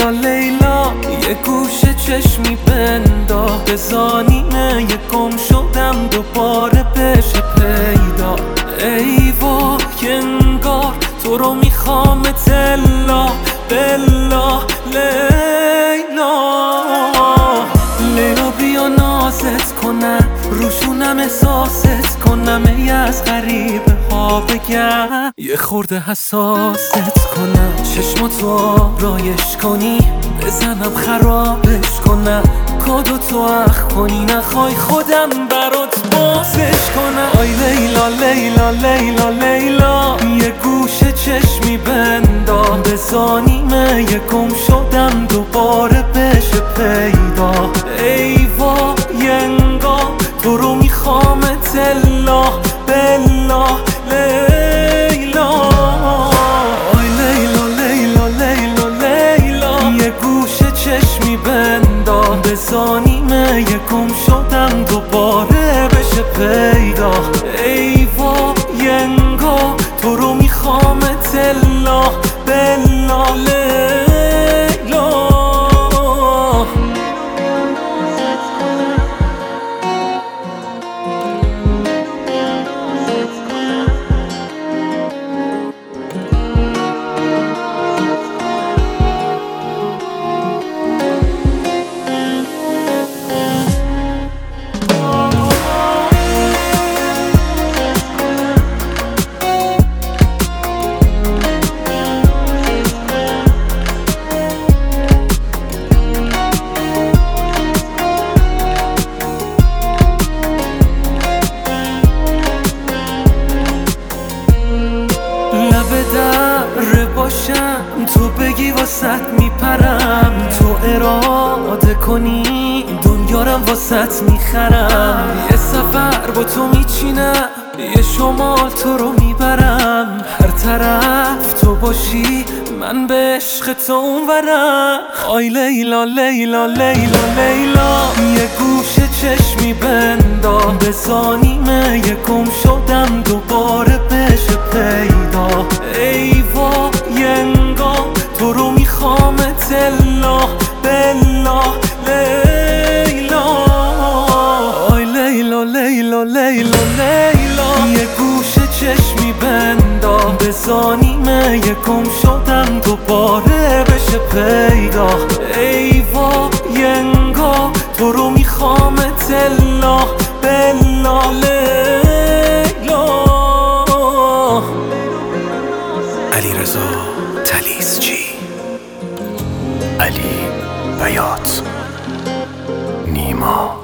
لیلا لیلا یه گوشه چشمی بندا بزانیمه یه گم شدم دوباره بشه پیدا ای وای انگار تو رو میخوام تلا بلا لیلا لیلا بیا نازت کنم روشونم احساست کنم ای از غریبه ها بگم یه خورده حساست کنم چشماتو رایش کنی بزنم خرابش کنم کادو تو اخ کنی نخوای خودم برات بازش کنم آی لیلا لیلا لیلا لیلا یه گوشه چشمی بندا بزانیمه یه گم شدم دوباره بشه پیدا ای وای انگار تو رو میخوام تلا بلا لیلا آی لیلا لیلا لیلا لیلا یه گوشه چشمی بندا بزانیمه یه گم شدم دوباره بشه پیدا ای وای انگار تو رو میخوام تلا بلا لیلا تو بگی واسط میپرم تو اراده کنی دنیارم واسط میخرم یه سفر با تو میچینم یه شمال تو رو میبرم هر طرف تو باشی من به عشق تو اونورم آی لیلا لیلا لیلا لیلا یه گوشه چشمی بندا بزانیمه یه گم شدم دوباره بشه پیدا ای وای انگار تو رو میخوام تلا بلا لیلا آی لیلا لیلا لیلا لیلا یه گوشه چشمی بندا بزانیمه یه گم شدم دوباره بشه پیدا ای وای انگار تو رو میخوام تلا بلا لیلا علیرضا طلیسچی علی بیات نیما